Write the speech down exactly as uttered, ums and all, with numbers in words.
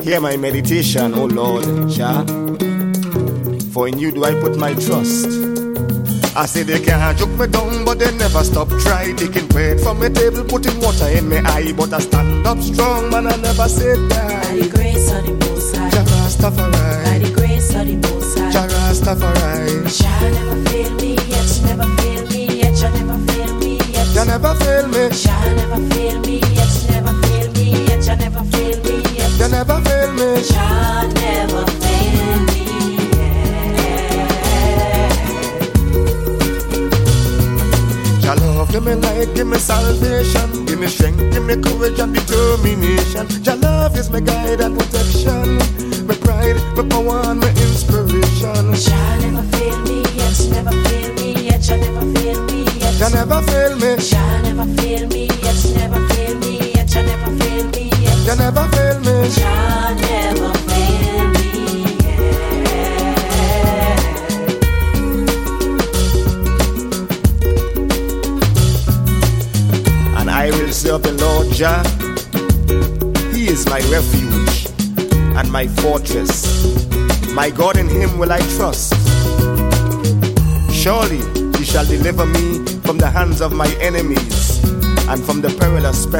Hear my meditation, O Lord, Jah. For in you do I put my trust. I say they can't choke me down, but they never stop try. Taking bread from my table, putting water in my eye. But I stand up strong, man, I never say die. By the grace of the Most High, Jah Rastafari. by the grace of the Most High, Jah Rastafari. Jah never fail me yet, never fail me yet, Jah never fail me yet. Jah never fail me. Jah never fail me yet, never fail me yet, Jah never fail me yet. Jah never fail me. Jah never fail me yet. Jah love, give me light, give me salvation, give me strength, give me courage and determination. Jah love is my guide and protection, my pride, my power and my inspiration. Jah never fail me yet, never fail me yet, Jah never fail me yet. Jah never fail me. Jah never fail me yet, never fail me yet, Jah never fail me yet. Jah never fail me. Jah never fail me yet. And I will serve the Lord Jah. He is my refuge and my fortress. My God, in him will I trust. Surely he shall deliver me from the hands of my enemies and from the perilous pestilence.